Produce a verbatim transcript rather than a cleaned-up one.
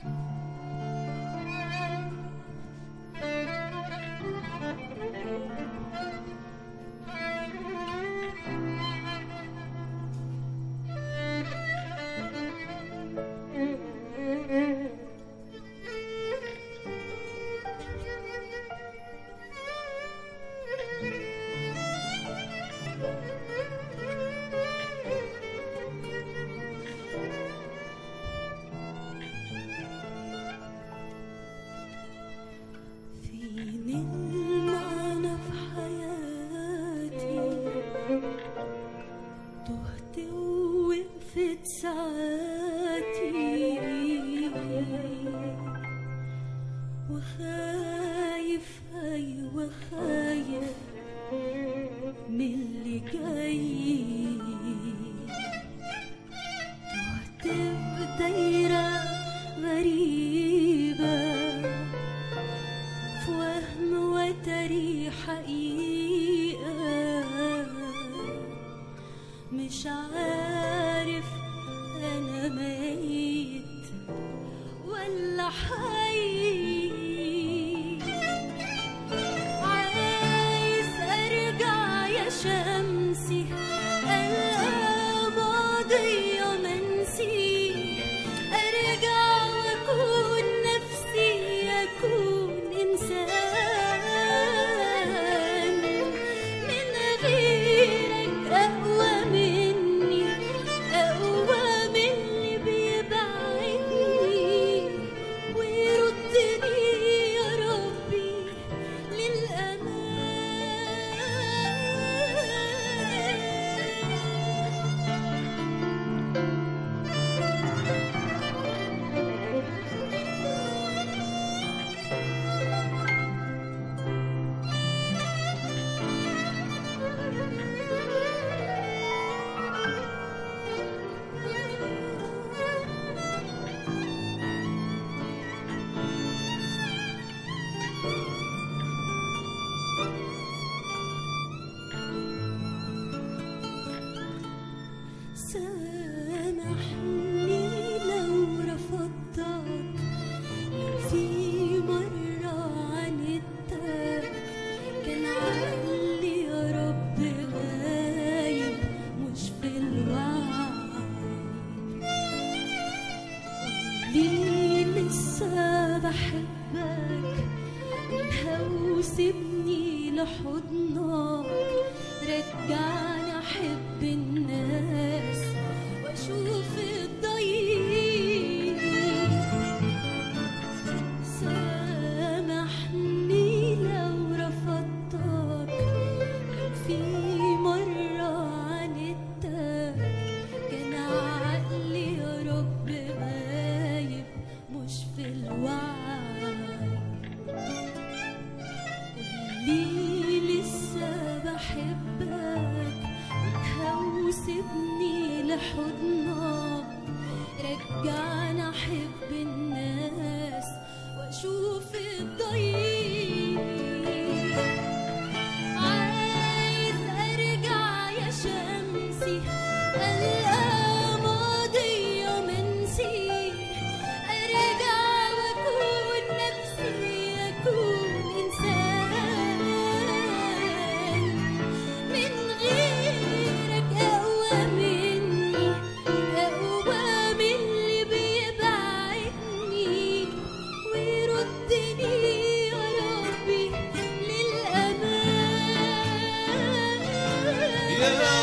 ساعاتي وخايف، أيوة خايف من اللي جاي. تهت في دايرة غريبة، في وهم وتري حقيقة، مش عارف أنا ميت ولا حي. عايز أرجع يا شمسي ألقى ماضي منسي، أرجع وأكون نفسي، أكون إنسان من غيرك أقوى مني، أقوى من اللي بيبعدني، ويردني يا ربي للأمان. سامحني لو رفضتك، لو في مرة عاندتك، كان عقلي يا رب غايب مش في الوعي. قولي لسه بحبك، الهوى سيبني لحضنك، رجعني أحب الناس وأشوف الضيق. سامحني لو رفضتك، لو في مرة عاندتك، كان عقلي يا رب غايب مش في الوعي. قولي لسه بحبك، الهوى سيبني لحضنك، رجعنا أحب الناس وأشوف الضيق. عايز أرجع يا شمسي ألقى ماضي منسي، أرجع وأكون نفسي، أكون إنسان من غيرك أقوى مني، أقوى من اللي بيبعدني، ويردني يا ربي للأمان.